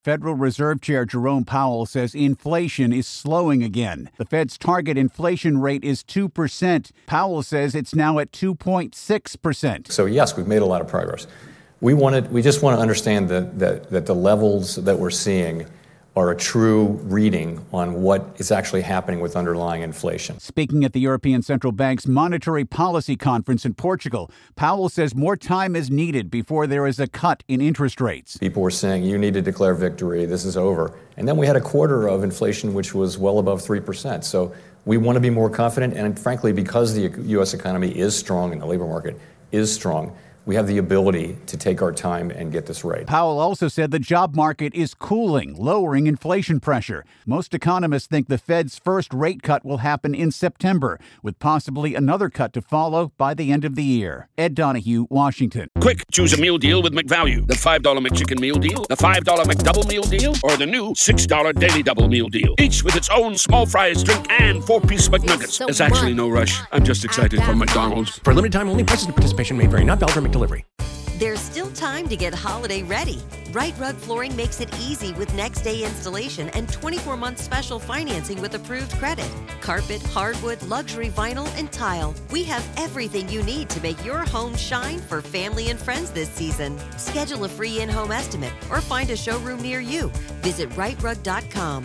Federal Reserve Chair Jerome Powell says inflation is slowing again. The Fed's target inflation rate is 2%. Powell says it's now at 2.6%. So yes, we've made a lot of progress. We just want to understand that the levels that we're seeing are a true reading on what is actually happening with underlying inflation. Speaking at the European Central Bank's Monetary Policy Conference in Portugal, Powell says more time is needed before there is a cut in interest rates. People were saying, you need to declare victory, this is over. And then we had a quarter of inflation, which was well above 3%. So we want to be more confident, and frankly, because the U.S. economy is strong and the labor market is strong, we have the ability to take our time and get this right. Powell also said the job market is cooling, lowering inflation pressure. Most economists think the Fed's first rate cut will happen in September, with possibly another cut to follow by the end of the year. Ed Donahue, Washington. Quick, choose a meal deal with McValue. The $5 McChicken meal deal, the $5 McDouble meal deal, or the new $6 Daily Double meal deal. Each with its own small fries, drink, and 4-piece McNuggets. There's actually no rush. I'm just excited for McDonald's. For a limited time only, prices and participation may vary. Not valid for McDelivery. There's still time to get holiday ready. Right Rug Flooring makes it easy with next day installation and 24-month special financing with approved credit. Carpet, hardwood, luxury vinyl, and tile. We have everything you need to make your home shine for family and friends this season. Schedule a free in-home estimate or find a showroom near you. Visit rightrug.com,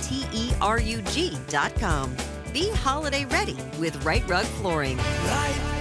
RITERUG.com. Be holiday ready with Right Rug Flooring. Right.